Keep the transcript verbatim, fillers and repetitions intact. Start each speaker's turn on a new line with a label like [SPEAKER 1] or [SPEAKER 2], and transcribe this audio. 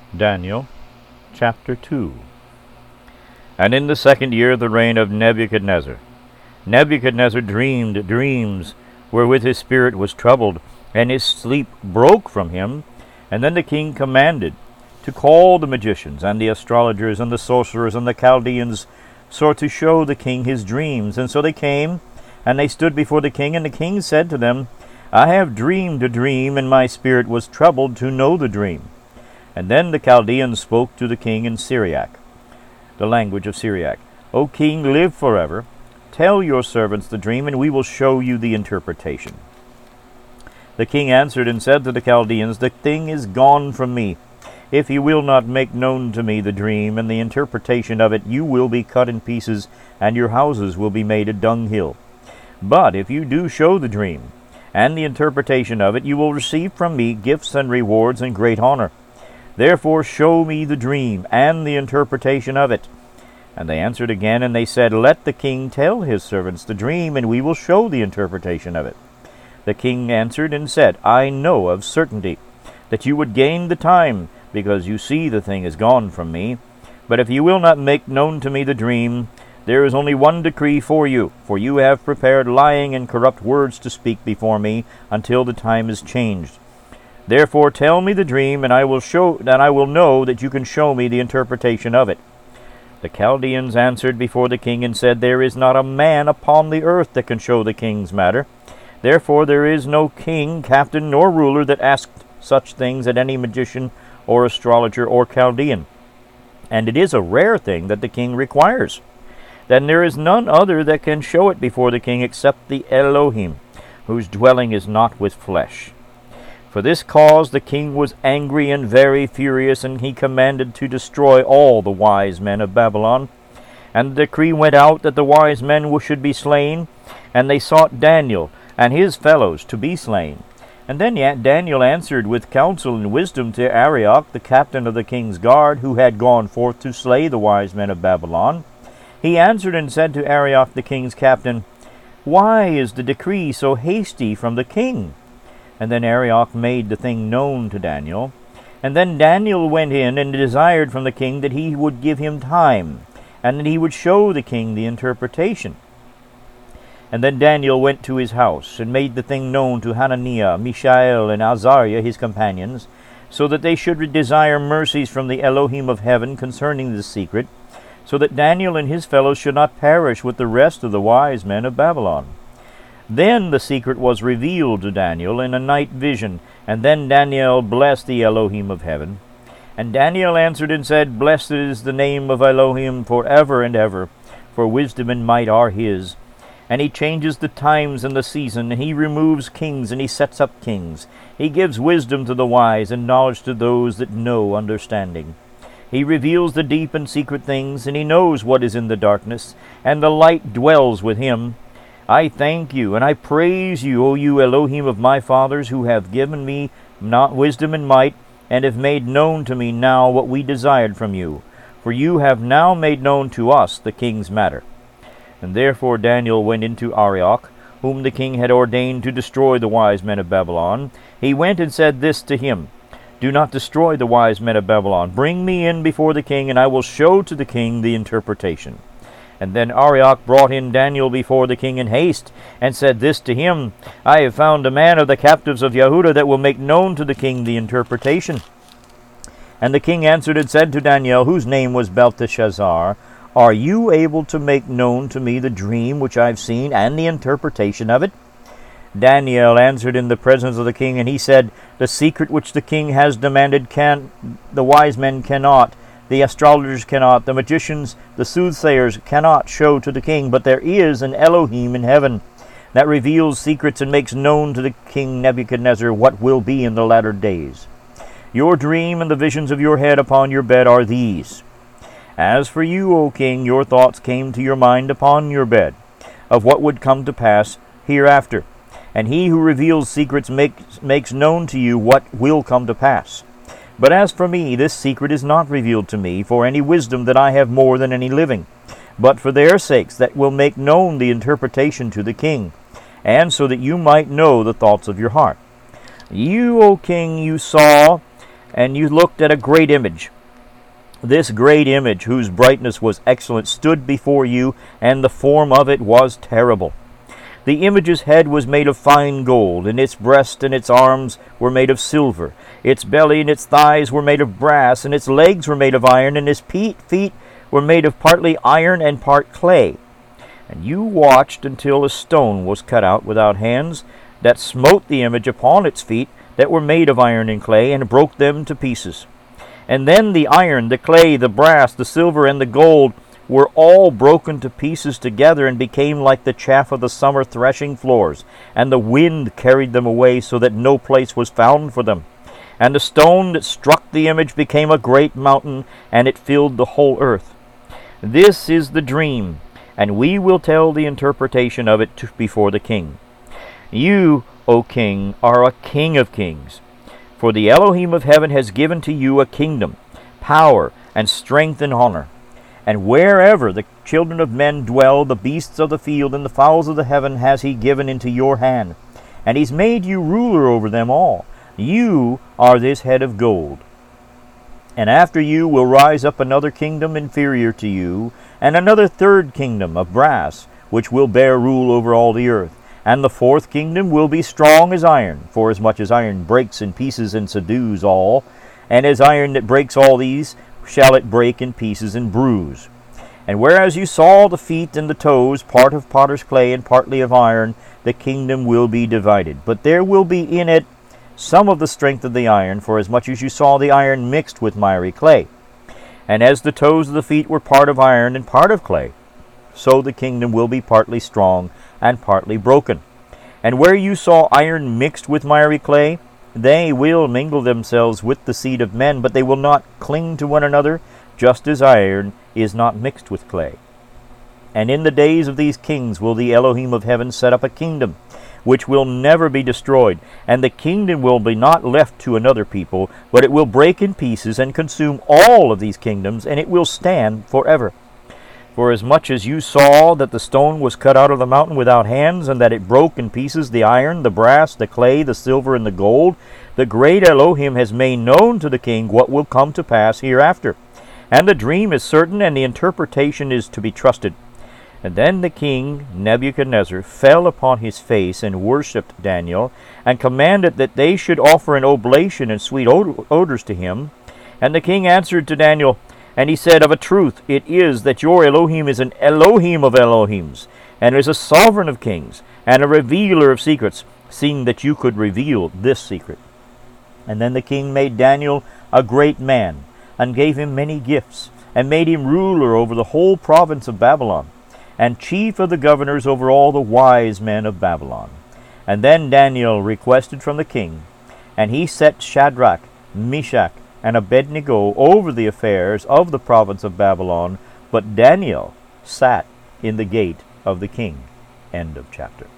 [SPEAKER 1] Daniel chapter two. And in the second year of the reign of Nebuchadnezzar, Nebuchadnezzar dreamed dreams wherewith his spirit was troubled, and his sleep broke from him. And then the king commanded to call the magicians, and the astrologers, and the sorcerers, and the Chaldeans, so to show the king his dreams. And so they came, and they stood before the king, and the king said to them, I have dreamed a dream, and my spirit was troubled to know the dream. And then the Chaldeans spoke to the king in Syriac, the language of Syriac. O king, live forever. Tell your servants the dream, and we will show you the interpretation. The king answered and said to the Chaldeans, The thing is gone from me. If you will not make known to me the dream and the interpretation of it, you will be cut in pieces, and your houses will be made a dunghill. But if you do show the dream and the interpretation of it, you will receive from me gifts and rewards and great honor. Therefore show me the dream and the interpretation of it. And they answered again, and they said, Let the king tell his servants the dream, and we will show the interpretation of it. The king answered and said, I know of certainty that you would gain the time, because you see the thing is gone from me. But if you will not make known to me the dream, there is only one decree for you, for you have prepared lying and corrupt words to speak before me until the time is changed. Therefore tell me the dream, and I will show that I will know that you can show me the interpretation of it. The Chaldeans answered before the king and said, There is not a man upon the earth that can show the king's matter. Therefore there is no king, captain, nor ruler that asked such things at any magician or astrologer or Chaldean. And it is a rare thing that the king requires. Then there is none other that can show it before the king except the Elohim, whose dwelling is not with flesh. For this cause the king was angry and very furious, and he commanded to destroy all the wise men of Babylon. And the decree went out that the wise men should be slain, and they sought Daniel and his fellows to be slain. And then Daniel answered with counsel and wisdom to Arioch, the captain of the king's guard, who had gone forth to slay the wise men of Babylon. He answered and said to Arioch, the king's captain, Why is the decree so hasty from the king? And then Arioch made the thing known to Daniel. And then Daniel went in and desired from the king that he would give him time, and that he would show the king the interpretation. And then Daniel went to his house, and made the thing known to Hananiah, Mishael, and Azariah his companions, so that they should desire mercies from the Elohim of heaven concerning this secret, so that Daniel and his fellows should not perish with the rest of the wise men of Babylon. Then the secret was revealed to Daniel in a night vision, and then Daniel blessed the Elohim of heaven. And Daniel answered and said, Blessed is the name of Elohim forever and ever, for wisdom and might are his. And he changes the times and the season, and he removes kings, and he sets up kings. He gives wisdom to the wise, and knowledge to those that know understanding. He reveals the deep and secret things, and he knows what is in the darkness, and the light dwells with him. I thank you, and I praise you, O you Elohim of my fathers, who have given me not wisdom and might, and have made known to me now what we desired from you. For you have now made known to us the king's matter. And therefore Daniel went into Arioch, whom the king had ordained to destroy the wise men of Babylon. He went and said this to him, Do not destroy the wise men of Babylon. Bring me in before the king, and I will show to the king the interpretation. And then Arioch brought in Daniel before the king in haste, and said this to him, I have found a man of the captives of Yehudah that will make known to the king the interpretation. And the king answered and said to Daniel, whose name was Belteshazzar, Are you able to make known to me the dream which I have seen, and the interpretation of it? Daniel answered in the presence of the king, and he said, The secret which the king has demanded can the wise men cannot, the astrologers cannot, the magicians, the soothsayers cannot show to the king, but there is an Elohim in heaven that reveals secrets and makes known to the king Nebuchadnezzar what will be in the latter days. Your dream and the visions of your head upon your bed are these. As for you, O king, your thoughts came to your mind upon your bed, of what would come to pass hereafter. And he who reveals secrets makes, makes known to you what will come to pass. But as for me, this secret is not revealed to me for any wisdom that I have more than any living, but for their sakes that will make known the interpretation to the king, and so that you might know the thoughts of your heart. You, O king, you saw, and you looked at a great image. This great image, whose brightness was excellent, stood before you, and the form of it was terrible. The image's head was made of fine gold, and its breast and its arms were made of silver. Its belly and its thighs were made of brass, and its legs were made of iron, and its feet were made of partly iron and part clay. And you watched until a stone was cut out without hands, that smote the image upon its feet, that were made of iron and clay, and broke them to pieces. And then the iron, the clay, the brass, the silver, and the gold were all broken to pieces together, and became like the chaff of the summer threshing floors. And the wind carried them away, so that no place was found for them. And the stone that struck the image became a great mountain, and it filled the whole earth. This is the dream, and we will tell the interpretation of it to, before the king. You, O king, are a king of kings. For the Elohim of heaven has given to you a kingdom, power, and strength and honor. And wherever the children of men dwell, the beasts of the field and the fowls of the heaven has he given into your hand. And he's made you ruler over them all. You are this head of gold. And after you will rise up another kingdom inferior to you, and another third kingdom of brass, which will bear rule over all the earth. And the fourth kingdom will be strong as iron, forasmuch as iron breaks in pieces and subdues all. And as iron that breaks all these, shall it break in pieces and bruise. And whereas you saw the feet and the toes, part of potter's clay and partly of iron, the kingdom will be divided. But there will be in it some of the strength of the iron, forasmuch as you saw the iron mixed with miry clay. And as the toes of the feet were part of iron and part of clay, so the kingdom will be partly strong and partly broken. And where you saw iron mixed with miry clay, they will mingle themselves with the seed of men, but they will not cling to one another, just as iron is not mixed with clay. And in the days of these kings will the Elohim of heaven set up a kingdom, which will never be destroyed, and the kingdom will be not left to another people, but it will break in pieces and consume all of these kingdoms, and it will stand forever. For as much as you saw that the stone was cut out of the mountain without hands, and that it broke in pieces the iron, the brass, the clay, the silver, and the gold, the great Elohim has made known to the king what will come to pass hereafter. And the dream is certain, and the interpretation is to be trusted. And then the king Nebuchadnezzar fell upon his face and worshipped Daniel, and commanded that they should offer an oblation and sweet od- odors to him. And the king answered to Daniel, and he said, Of a truth it is that your Elohim is an Elohim of Elohims, and is a sovereign of kings, and a revealer of secrets, seeing that you could reveal this secret. And then the king made Daniel a great man, and gave him many gifts, and made him ruler over the whole province of Babylon, and chief of the governors over all the wise men of Babylon. And then Daniel requested from the king, and he set Shadrach, Meshach, and Abednego over the affairs of the province of Babylon, but Daniel sat in the gate of the king. End of chapter.